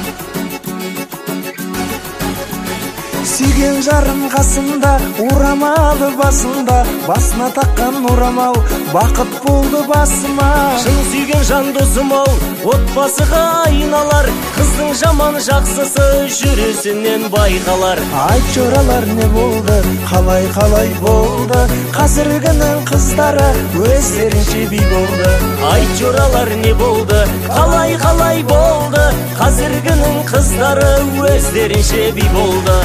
Сүйген жарым қасымда, урамалы басында, басына таққан урамал бақыт болды басыма. Шын сүйген жан досым-ау, отбасыға айналар, қыздың жаман жақсысы жүресінен байқалар. Айтшы оралар не болды, қалай болды, қазіргінің қыздары өздерінше би болды. Айтшы оралар не болды, қалай болды, қазіргінің қыздары өздерінше би болды.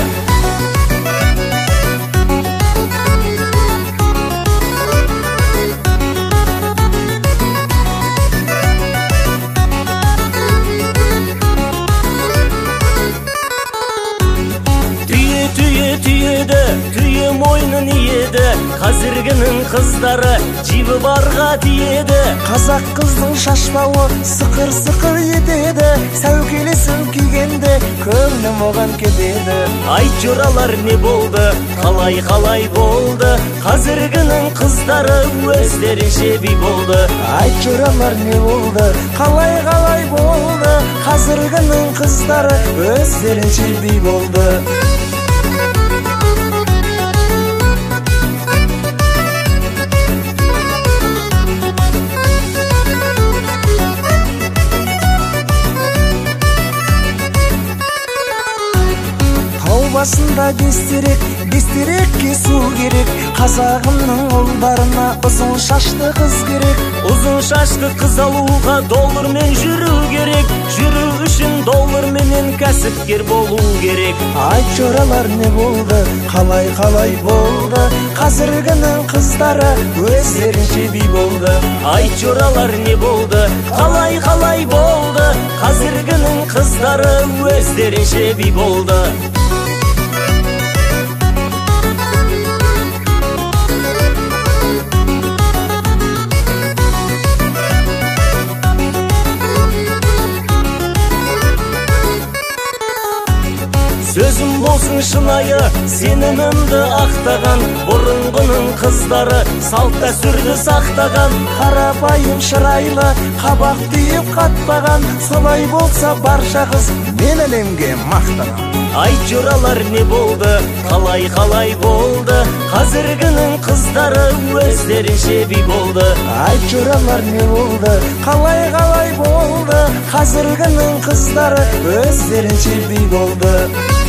Түйе мойнын иеді, қазіргінің қыздары жібі барға тиеді. Қазақ қыздың шашбауы сықыр етеді, сәукелесін кигенде көңілім оған кетеді. Айтшы оралар не болды, қалай болды, қазіргінің қыздары өздерінше би болды. Айтшы оралар не болды, қалай болды, қазіргінің қыздары өздерінше би болды. Басында бестерек кесу керек, қазағымның ұлдарына ұзын шашты қыз керек. Ұзын шашты қыз алуға доллармен жүру керек, жүру үшін долларменен кәсіпкер болу керек. Айтшы оралар не болды, қалай болды, қазіргінің қыздары өздерінше би болды. Айтшы оралар не болды, қалай болды, қазіргінің қыздары өздерінше би болды. Сөзім болсын шынайы, сенімімді ақтаған, бұрынғының қыздары салт дәстүрді сақтаған. Қарапайым шырайлы, қабақ түйіп қатпаған, солай болса барша қыз мен әлемге мақтанам. Айтшы оралар не болды, қалай болды, қазіргінің қыздары өздерінше би болды. Айтшы оралар не болды, қалай болды, қазіргінің қыздары өздерінше би болды.